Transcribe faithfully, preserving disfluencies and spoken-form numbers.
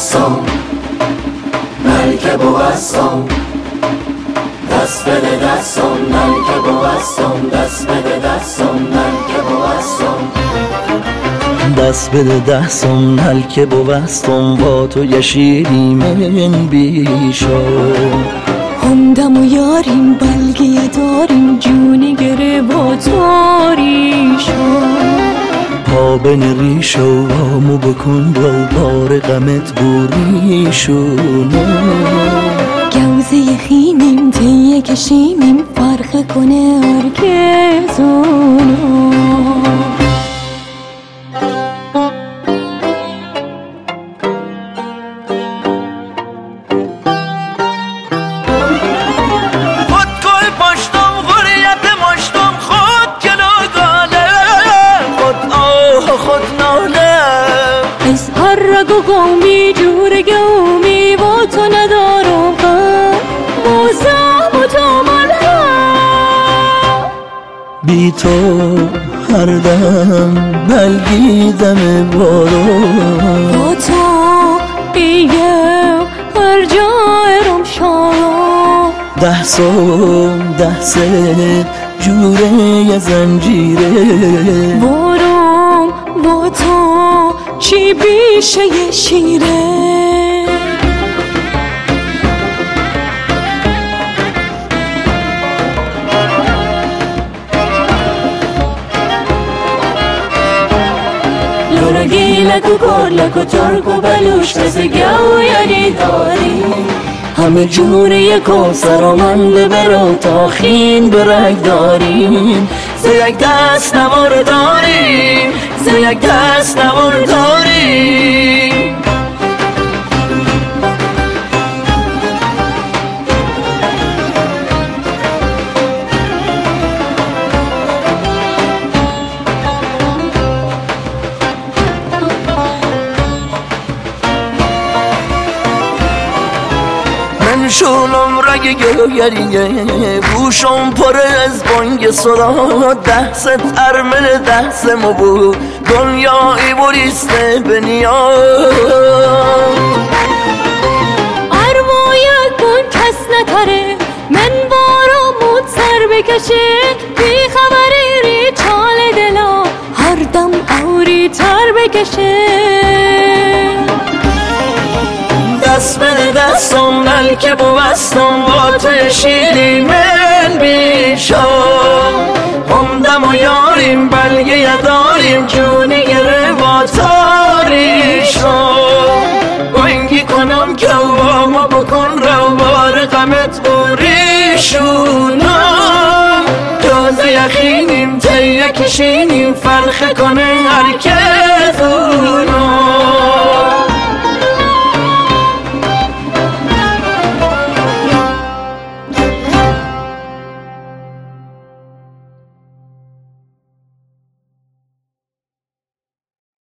دستم مرکب و بستم، دست بده دستم مرکب و بستم، دست بده دستم مرکب و بستم، دست بده دستم مرکب و بستم، با تو یشیریم من بیشم، همدم و یاریم بلگه داریم، جونی گره با تاریشم، پا بن ریش و رامو بکن رو بار غمت بوریشونو، گوزه خینیم تیه کشینیم فرق کنه هرگزونو. رگ و قومی جور گومی با تو ندارم غم، با زحم و تو ملهم، بی تو هر دم بلگیدم بارم، با تو بگم هر جای رم شام، ده سال ده سه جوره ی زنجیره، بارم با تو چی بیشه ی شیره. لورا گیلک و کرلک و ترک و بلوش مثل گو یعنی داری، همه جوره کوثر و من ببرو تا خین برگ داریم، ز یک دست نوار داریم، ز یک دست نوار داریم. من شولم رگ گوگریه، گوشم پر از بانگ صدا، ده ست ارمل ده سمو بود دنیایی بریسته به نیاز، ارمایت کن کس نتره من بارامون سر بکشه، بی خبری ری چال دلا هر دم اوری تر بکشه، دست بده دستم مرکب و بستم، با تو شیرین من بیشم، همدم و یاریم بلگه داریم، جونی گره با تاریشم، گنگی کنم که با ما بکن رو بار غمت بوریشونم، جوز یخینیم تیه کشینیم فرق کنه هر که